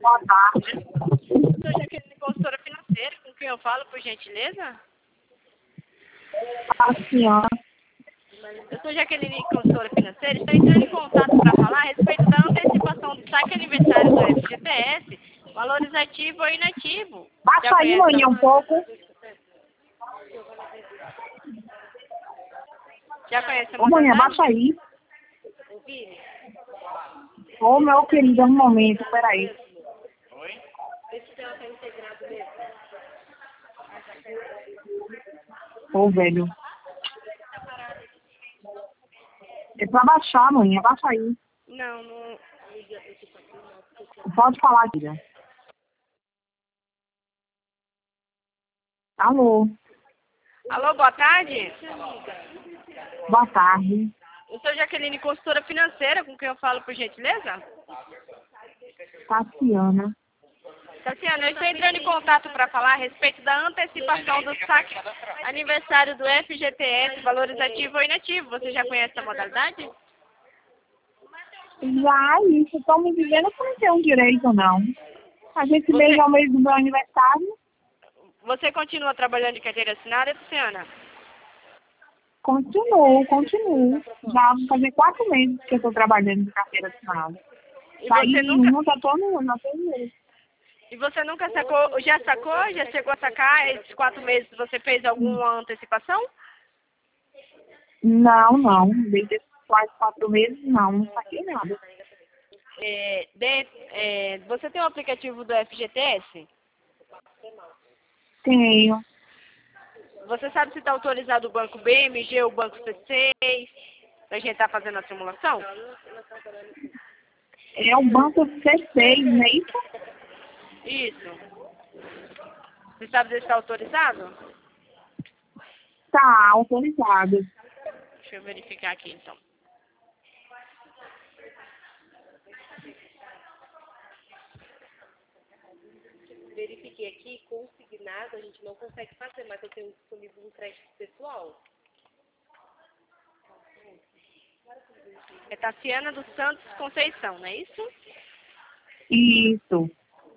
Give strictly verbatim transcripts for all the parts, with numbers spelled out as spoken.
Boa tarde. Sou Jaqueline, consultora financeira, com quem eu falo, por gentileza? A senhora. Eu sou Jaqueline, consultora financeira, estou entrando em contato para falar a respeito da antecipação do saque aniversário do F G T S, valores ativo ou inativo. Baixa aí, maninha, um pouco. Já conhece a Ô, maninha, modalidade? baixa aí. Ô, meu querido, um momento, peraí. Ô, velho. É pra baixar, maninha, baixa aí. Não, não. Pode falar, filha. Alô, Alô, boa tarde. boa tarde. Eu sou Jaqueline, consultora financeira, com quem eu falo, por gentileza? Tatiana. Tatiana, eu estou entrando em contato para falar a respeito da antecipação do saque aniversário do F G T S, valores ativo ou inativo. Você já conhece essa modalidade? Já isso, estão me dizendo que não tem um direito, não. A gente Você- mês é o mês do meu aniversário. Você continua trabalhando de carteira assinada, Tatiana? Continuo, continuo. Já vão fazer quatro meses que eu estou trabalhando de carteira assinada. E Saí você de nunca, uma, já estou no, na primeira. e você nunca sacou, já sacou, já chegou a sacar esses quatro meses, você fez alguma antecipação? Não, não. Desde esses quase quatro meses, não. Não saquei nada. É, de- é, você tem o aplicativo do F G T S? Tenho. Você sabe se está autorizado o banco B M G ou o banco C seis, para a gente estar fazendo a simulação? É o banco C seis, não é isso? Isso. Você sabe se está autorizado? Tá, autorizado. Deixa eu verificar aqui, então. Verifiquei aqui, consignado, a gente não consegue fazer, mas eu tenho disponível um crédito pessoal. É Taciana dos Santos Conceição, não é isso? Isso.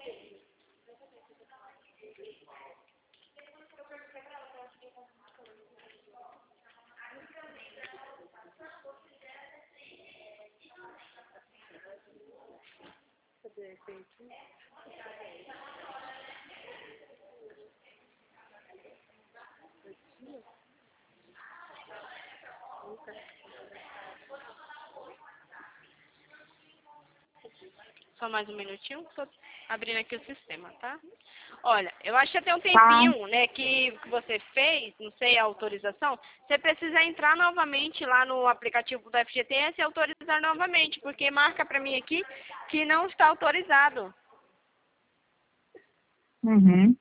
Só mais um minutinho, estou abrindo aqui o sistema, tá? Olha, eu acho que até um tempinho, né, que que você fez, não sei, a autorização, você precisa entrar novamente lá no aplicativo do F G T S e autorizar novamente, porque marca para mim aqui que não está autorizado. Uhum.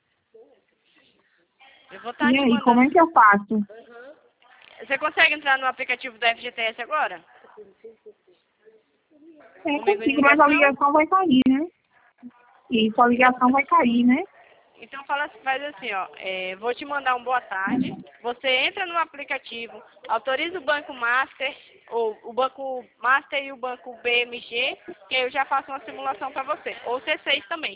Eu vou estar E te aí, mandando. como é que eu faço? Você consegue entrar no aplicativo do F G T S agora? É, Comigo consigo, em mas a ligação? ligação vai cair, né? Isso, a ligação vai cair, né? Então fala, faz assim, ó, é, vou te mandar um boa tarde, você entra no aplicativo, autoriza o Banco Master, ou o Banco Master e o Banco B M G, que aí eu já faço uma simulação para você, ou C seis também.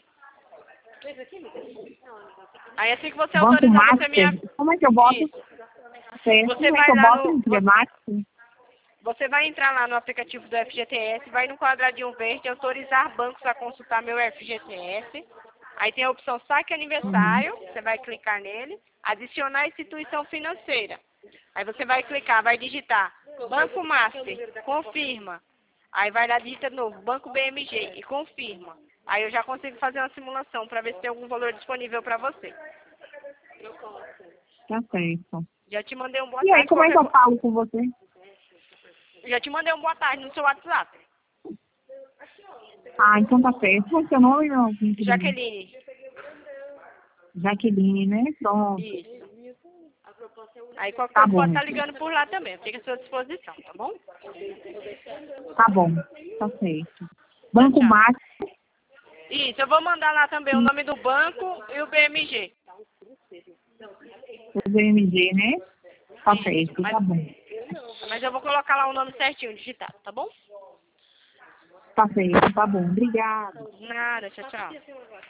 Aí assim que você Banco autorizar, você me Master. avisa. Como é que eu boto? Isso. Certo. Você Como é vai que eu lá boto no, em dia Master? você vai entrar lá no aplicativo do F G T S, vai no quadradinho verde, autorizar bancos a consultar meu F G T S. Aí tem a opção saque aniversário, você vai clicar nele, adicionar instituição financeira. Aí você vai clicar, vai digitar Banco Master, confirma. Aí vai lá, digita de novo, Banco B M G e confirma. Aí eu já consigo fazer uma simulação para ver se tem algum valor disponível para você. Tá certo. Já te mandei um boa E aí, tarde. como é que qualquer eu falo com você? co- Já te mandei um boa tarde no seu WhatsApp. Ah, então tá certo. Qual é o seu nome, meu querido? Jaqueline. Jaqueline, né? Pronto. Isso. Aí qualquer Tá coisa bom. pode estar ligando por lá também. Fica à sua disposição, tá bom? Tá bom. Tá certo. Banco Tchau. Master Isso, eu vou mandar lá também o nome do banco e o B M G. do B M G, né? Tá Isso, certo, mas, tá bom. mas eu vou colocar lá o nome certinho, digitado, tá bom? Tá certo, tá bom. Obrigada. Nada, tchau, tchau. Passa aqui, assim, um negócio.